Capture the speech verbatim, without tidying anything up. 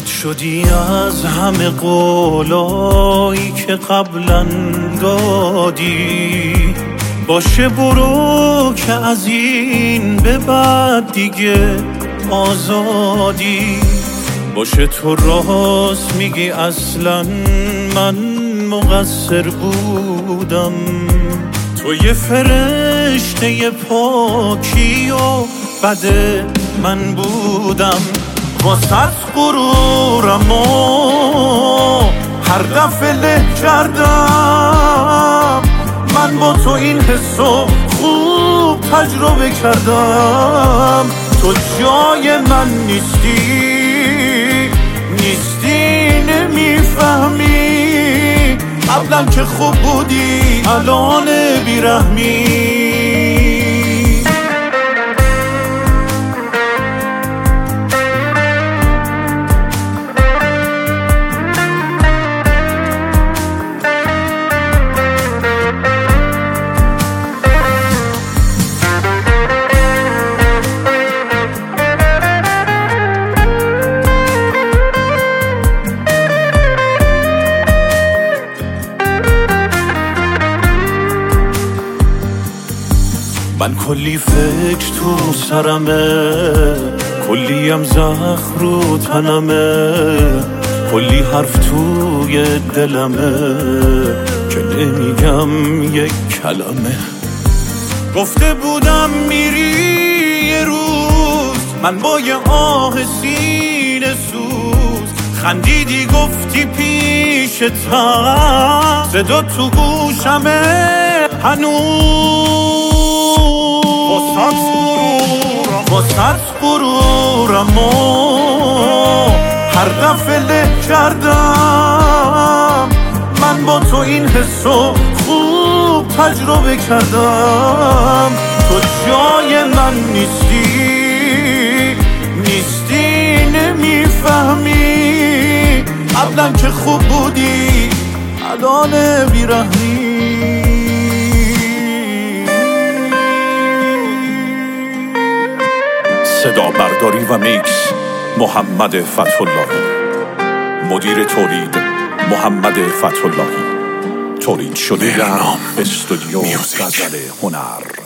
رد شدی از همه قولایی که قبلا دادی، باشه برو که از این به بعد دیگه آزادی. باشه تو راست میگی اصلا من مقصر بودم، تو یه فرشته ی پاکی و بده من بودم. واسه غرورم و هر دفعه له کردم، من با تو این حسو خوب تجربه کردم. تو جای من نیستی، نیستی نمیفهمی، قبلا که خوب بودی الان بیرحمی. من کلی فکر تو سرمه، کلیم زخم رو تنمه، کلی حرف توی دلمه که نمیگم یک کلمه. گفته بودم میری یه روز، من با یه آه سینه سوز خندیدی گفتی پیشتم، صدا تو گوشمه هنوز. واسه غرورم و هر دفعه له کردم، من با تو این حسو خوب تجربه کردم. تو جای من نیستی، نیستی نمیفهمی، قبلا که خوب بودی الان بیرحمی. صدا برداری و میکس محمد فتح‌اللهی، مدیر تولید محمد فتح‌اللهی، تولید شده در استودیو غزل هنر.